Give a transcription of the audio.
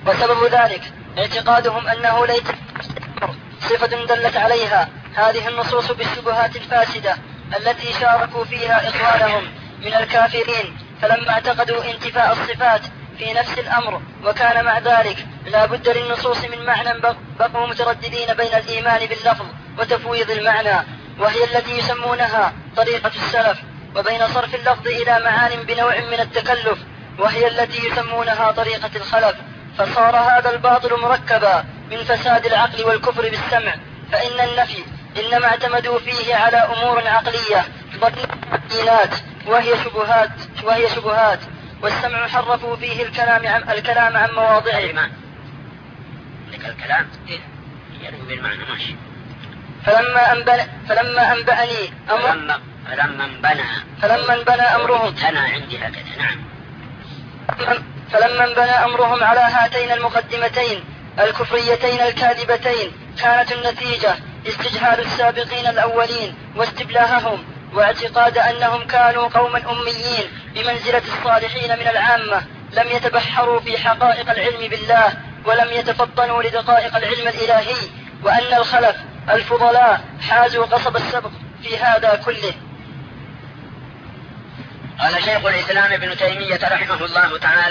وسبب ذلك اعتقادهم أنه ليس صفة دلت عليها هذه النصوص بالشبهات الفاسدة التي شاركوا فيها إخوانهم من الكافرين، فلما اعتقدوا انتفاء الصفات في نفس الأمر وكان مع ذلك لا بد للنصوص من معنى، بقوا مترددين بين الإيمان باللفظ وتفويض المعنى، وهي التي يسمونها طريقة السلف، وبين صرف اللفظ إلى معان بنوع من التكلف، وهي التي يسمونها طريقة الخلف. فصار هذا الباطل مركبا من فساد العقل والكفر بالسمع، فإن النفي إنما اعتمدوا فيه على أمور عقلية ضدينات وهي شبهات، والسمع حرفوا فيه الكلام عن مواضعه. الكلام يرمي بالمعنى ماشي. فلما انبنى أمرهم عندي هكذا. نعم. فلما انبنى أمرهم على هاتين المقدمتين الكفريتين الكاذبتين كانت النتيجة استجهال السابقين الأولين واستبلاههم، واعتقاد أنهم كانوا قوما أميين بمنزلة الصالحين من العامة لم يتبحروا في حقائق العلم بالله ولم يتفطنوا لدقائق العلم الإلهي، وأن الخلف الفضلاء حازوا قصب السبق في هذا كله. قال شيخ الإسلام ابن تيمية رحمه الله تعالى: